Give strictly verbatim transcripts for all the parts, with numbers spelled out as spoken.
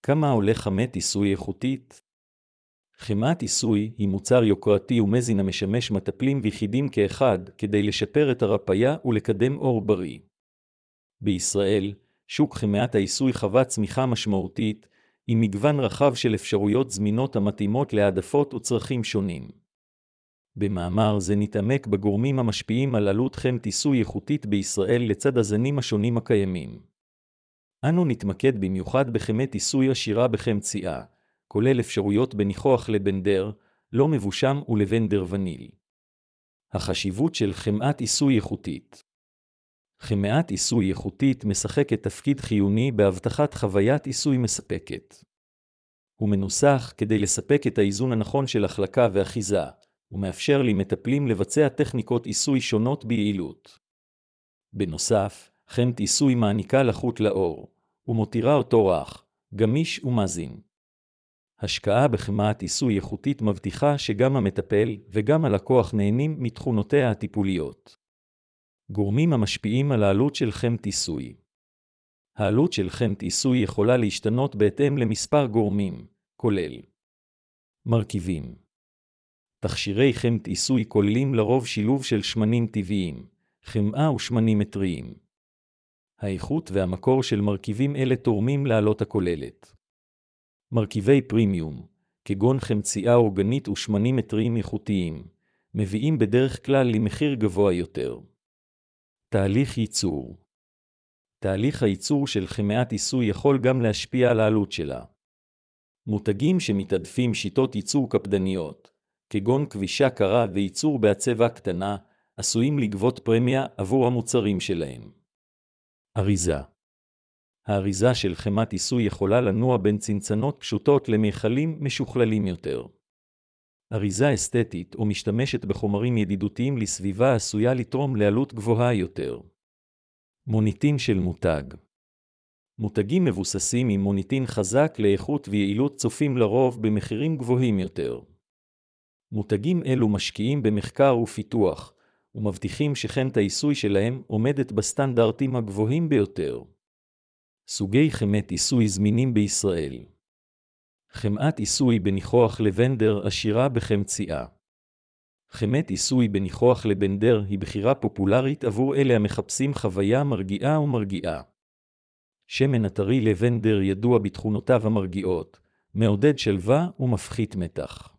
כמה עולה חמת עיסוי איכותית? חמת עיסוי היא מוצר יוקרתי ומזין המשמש מטפלים ויחידים כאחד כדי לשפר את הרפיה ולקדם אור בריא. בישראל, שוק חמת העיסוי חווה צמיחה משמעותית, עם מגוון רחב של אפשרויות זמינות המתאימות להעדפות וצרכים שונים. במאמר זה נתעמק בגורמים המשפיעים על עלות חמת עיסוי איכותית בישראל לצד הזנים השונים הקיימים. אנו נתמקד במיוחד בחמת עיסוי עשירה בחמציאה, כולל אפשרויות בניחוח לבנדר, לא מבושם ולבנדר וניל. החשיבות של חמת עיסוי איכותית. חמת עיסוי איכותית משחקת תפקיד חיוני בהבטחת חוויית עיסוי מספקת. הוא מנוסח כדי לספק את האיזון הנכון של החלקה ואחיזה, ומאפשר למטפלים לבצע טכניקות עיסוי שונות ביעילות. בנוסף, חמת עיסוי מעניקה לחות לאור, ומותירה אותו רך, גמיש ומזין. השקעה בחמת עיסוי איכותית מבטיחה שגם המטפל וגם הלקוח נהנים מתכונותיה הטיפוליות. גורמים המשפיעים על העלות של חמת עיסוי. העלות של חמת עיסוי יכולה להשתנות בהתאם למספר גורמים, כולל מרכיבים. תכשירי חמת עיסוי כוללים לרוב שילוב של שמנים טבעיים, חמאה ושמנים טריים. האיכות והמקור של מרכיבים אלה תורמים לעלות הכוללת. מרכיבי פרימיום, כגון חמציאה אורגנית ושמנים טריים איכותיים, מביאים בדרך כלל למחיר גבוה יותר. תהליך ייצור. תהליך הייצור של חמת עיסוי יכול גם להשפיע על העלות שלה. מותגים שמתעדפים שיטות ייצור קפדניות, כגון כבישה קרה וייצור בהצבה קטנה, עשויים לגבות פרמיה עבור המוצרים שלהם. אריזה. האריזה של חמת עיסוי יכולה לנוע בין צנצנות פשוטות למכלים משוכללים יותר. אריזה אסתטית או משתמשת בחומרים ידידותיים לסביבה עשויה לתרום לעלות גבוהה יותר. מוניטין של מותג. מותגים מבוססים עם מוניטין חזק לאיכות ויעילות צופים לרוב במחירים גבוהים יותר. מותגים אלו משקיעים במחקר ופיתוח, ומבטיחים שחמת העיסוי שלהם עומדת בסטנדרטים הגבוהים ביותר. סוגי חמת עיסוי זמינים בישראל. חמת עיסוי בניחוח לבנדר עשירה בחמציאה. חמת עיסוי בניחוח לבנדר היא בחירה פופולרית עבור אלה המחפשים חוויה מרגיעה ומרגיעה. שמן הטרי לבנדר ידוע בתכונותיו המרגיעות, מעודד שלווה ומפחית מתח.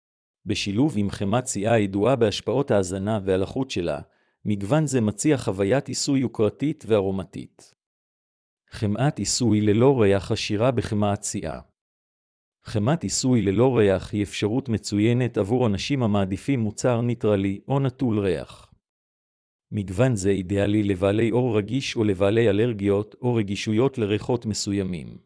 בשילוב עם חמת ציאה ידועה בהשפעות ההזנה והלחות שלה, מגוון זה מציע חוויית עיסוי יוקרתית וארומתית. חמת עיסוי ללא ריח עשירה בחמת ציאה. חמת עיסוי ללא ריח היא אפשרות מצוינת עבור אנשים המעדיפים מוצר ניטרלי או נטול ריח. מגוון זה אידיאלי לבעלי אור רגיש או לבעלי אלרגיות או רגישויות לריחות מסוימים.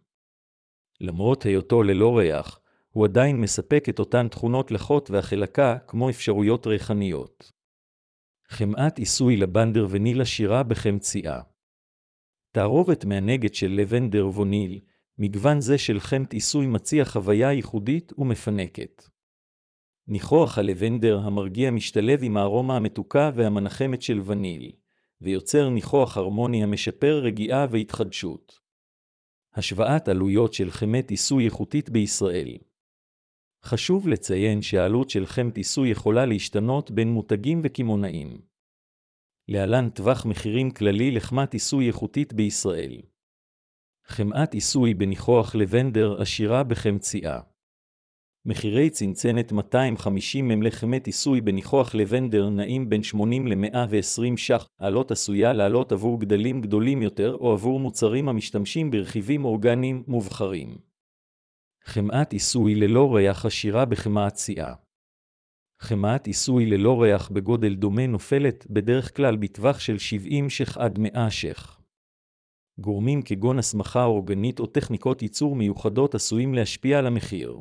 למרות היותו ללא ריח, הוא עדיין מספק את אותן תכונות לחות והחלקה כמו אפשרויות ריחניות. חמת עיסוי לבנדר וניל עשירה בחמציאה. תערובת מהנגד של לבנדר וניל, מגוון זה של חמת עיסוי מציע חוויה ייחודית ומפנקת. ניחוח הלבנדר המרגיע משתלב עם הארומה המתוקה והמנחמת של וניל, ויוצר ניחוח הרמוני המשפר רגיעה והתחדשות. השוואת עלויות של חמת עיסוי איכותית בישראל. חשוב לציין שהעלות של חמת עיסוי יכולה להשתנות בין מותגים וקמעונאים. להלן טווח מחירים כללי לחמת עיסוי איכותית בישראל. חמת עיסוי בניחוח לבנדר עשירה בחמציאה. מחירי צנצנת מאתיים וחמישים מילי לחמת עיסוי בניחוח לבנדר נעים בין שמונים ל-מאה ועשרים ש"ח. העלות עשויה לעלות עבור גדלים גדולים יותר או עבור מוצרים המשתמשים ברכיבים אורגניים מובחרים. חמת עיסוי ללא ריח עשירה בחמת ציאה. חמת עיסוי ללא ריח בגודל דומה נופלת בדרך כלל בטווח של שבעים ש"ח עד מאה ש"ח. גורמים כגון הסמכה אורגנית או טכניקות ייצור מיוחדות עשויים להשפיע על המחיר.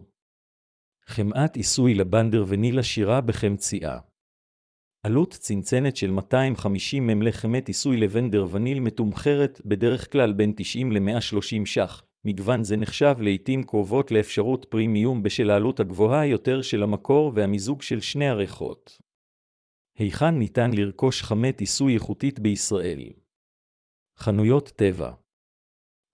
חמת עיסוי לבנדר וניל עשירה בחמציאה. עלות צנצנת של מאתיים וחמישים מילי לחמת עיסוי לבנדר וניל מתומחרת בדרך כלל בין תשעים ל-מאה ושלושים ש"ח. מגוון זה נחשב לעתים קרובות לאפשרות פרימיום בשל העלות הגבוהה יותר של המקור והמיזוג של שני הריחות. היכן ניתן לרכוש חמת עיסוי איכותית בישראל? חנויות טבע.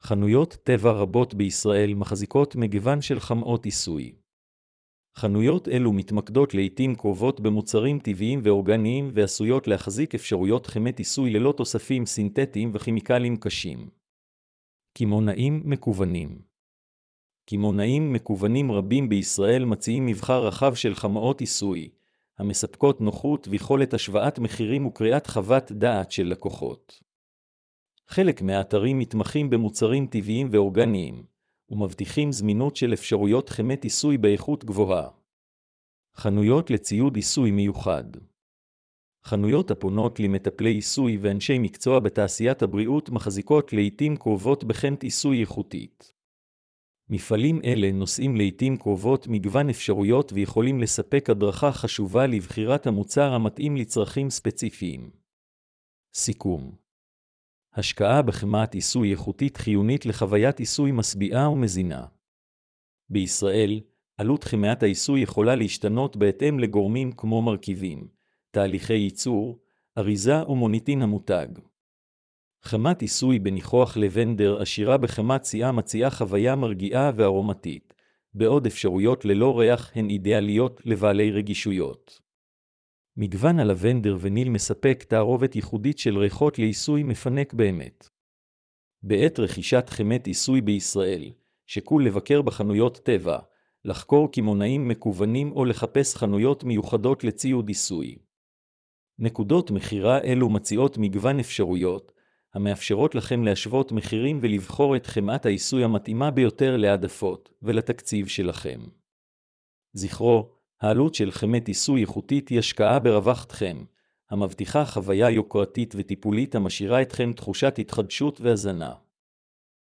חנויות טבע רבות בישראל מחזיקות מגוון של חמאות עיסוי. חנויות אלו מתמקדות לעתים קרובות במוצרים טבעיים ואורגניים ועשויות להחזיק אפשרויות חמת עיסוי ללא תוספים סינתטיים וכימיקלים קשים. קמעונאים מקוונים. קמעונאים מקוונים רבים בישראל מציעים מבחר רחב של חמאות עיסוי, המספקות נוחות ויכולת השוואת מחירים וקריאת חוות דעת של לקוחות. חלק מהאתרים מתמחים במוצרים טבעיים ואורגניים, ומבטיחים זמינות של אפשרויות חמת עיסוי באיכות גבוהה. חנויות לציוד עיסוי מיוחד. חנויות הפונות למטפלי עיסוי ואנשי מקצוע בתעשיית הבריאות מחזיקות לעתים קרובות בחמת עיסוי איכותית. מפעלים אלה נושאים לעתים קרובות מגוון אפשרויות ויכולים לספק הדרכה חשובה לבחירת המוצר המתאים לצרכים ספציפיים. סיכום. השקעה בחמת עיסוי איכותית חיונית לחוויית עיסוי משביעה ומזינה. בישראל, עלות חמת העיסוי יכולה להשתנות בהתאם לגורמים כמו מרכיבים, תהליכי ייצור, אריזה ומוניטין המותג. חמת עיסוי בניחוח לבנדר עשירה בחמת צייה מציעה חוויה מרגיעה וארומטית, בעוד אפשרויות ללא ריח הן אידיאליות לבעלי רגישויות. מגוון הלבנדר וניל מספק תערובת ייחודית של ריחות לעיסוי מפנק באמת. בעת רכישת חמת עיסוי בישראל, שקול לבקר בחנויות טבע, לחקור קמעונאים מקוונים או לחפש חנויות מיוחדות לציוד עיסוי. נקודות מחירה אלו מציעות מגוון אפשרויות, המאפשרות לכם להשוות מחירים ולבחור את חמת העיסוי המתאימה ביותר להעדפות ולתקציב שלכם. זכרו, העלות של חמת עיסוי איכותית היא השקעה ברווחתכם, המבטיחה חוויה יוקרתית וטיפולית המשאירה אתכם תחושת התחדשות והזנה.